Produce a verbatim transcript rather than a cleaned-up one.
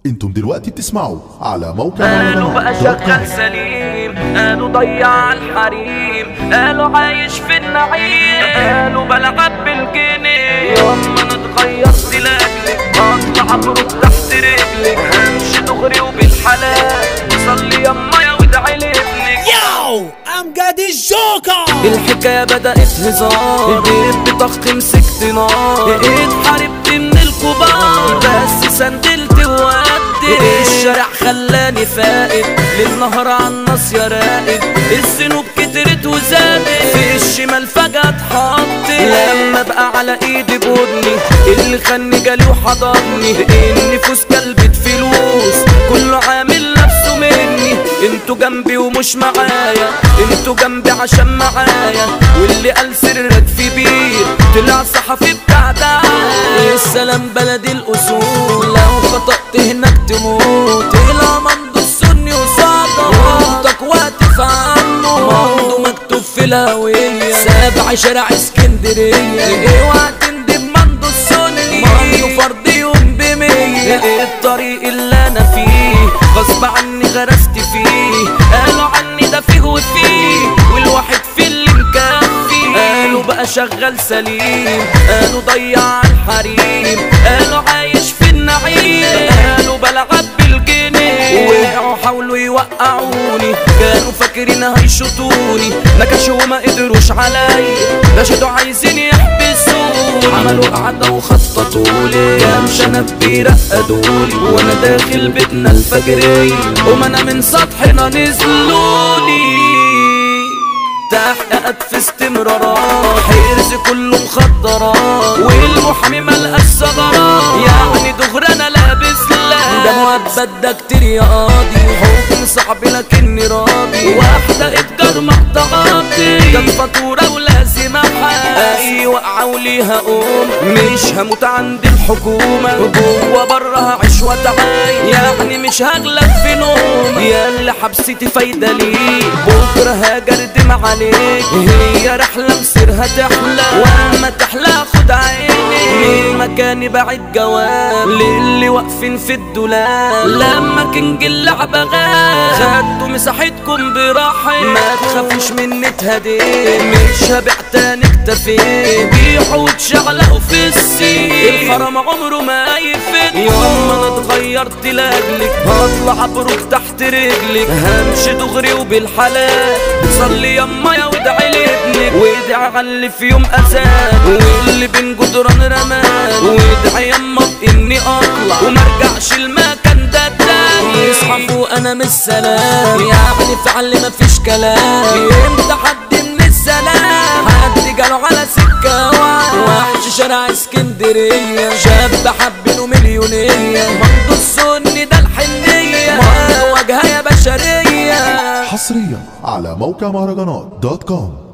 انتم دلوقتي بتسمعوا على موقع قالوا بقى شغال سليم، قالوا ضيع الحريم، قالوا عايش في النعيم، قالوا بلعب بالجنيه. ياما انا اتغيرت لاجلك، اطلع بروح تحت رجلك، همشي دغري وبالحلال، صلي يما يا وادعي لابنك. ياو امجد الجوكر. الحكاية بدأت هزار، بقيت بضغط مسكت نار، اتحاربت من الكبار بس سندلت وودي. الشارع خلاني فائد، للنهر عالناس يا رائد، الذنوب كترت وزادت، في الشمال فجأة اتحطت. لما بقى على ايدي بودني، اللي خاني جالي وحضرني، النفوس كلبت فلوس، كله عامل نفسه مني. انتوا جنبي ومش معايا، انتوا جنبي عشان معايا، واللي قال سرك في بير طلع صحفي بتاع دعاية. السلام بلد الاصول، لو خطأت هناك تموت. الى ممدو السني وصادق موتك واقف عنه، ممدو مكتوب في الهوية، سابع شارع اسكندرية. اوعى تندب ممدو السني، ممدو فرد يوم بمية. الطريق اللي انا فيه غصب عني غرست فيه، قالوا عني ده فيه وفيه، والواحد في اللي مكفي. قالوا بقى شغال سليم، قالوا ضيع الحريم، قالوا عايش في النعيم، قالوا بلعب بالجنيه. وقعوا حاولوا يوقعوني، كانوا فاكرين هيشوطوني، نكشوا وما قدروش عليا، رشدوا عايزين يحبسوني. عملوا قعدة وخططولي، كام شنب بيرقدولي، وانا داخل بيتنا الفجرية، وما انا من سطحنا نزلوني. تحققت في استمرارات، حرز كله مخدرات، والمحامي ملقاش ثغرات، يعني دغري انا لابس لا ده مؤبد ده كتير يا قاضي، حكم صعب لكني راضي، واحدة اتجار محتغطي، جت فاتورة ولازم احقق، اي وقعة وليها قوم، مش هموت عند الحكومة، جوه بره هعيش واتعايش، يعني مش هغلب في نوم، يا اللي حبستي فايدة ليك، بكرة هجردم عليك، هي رحلة مصيرها تحلى، واما تحلى خد عيني، من مكاني بعد جواب للي واقفين في الدولاب، لما كنج اللعبة غاب خدتوا مساحتكم براحة، ما تخافوش مني اتهديت، مش هبيع تاني اكتفيت، بيحوا وتشعلقوا في السين، الحرام عمره ما يفيد. يوم انا اتغيرت لاجلك، هطلع بروح تحت رجلك، همشي دغري وبالحلال، صلي يما يا وادعي لابنك، وادعي على اللي في يوم اذان، واللي بين جدران رمان، وادعي يما باني اطلع ومرجعش المكان ده تاني. يصحى فوق انا من السلام، يعني فعل مفيش كلام، انت حد من السلام، حد جاله على سكه وحش شارع اسكندريه، شاب حبينه مليونيه، ممدو السني ده الحنيه، ممدو واجهه يا بشريه. حصريا على موقع مهرجانات دوت كوم.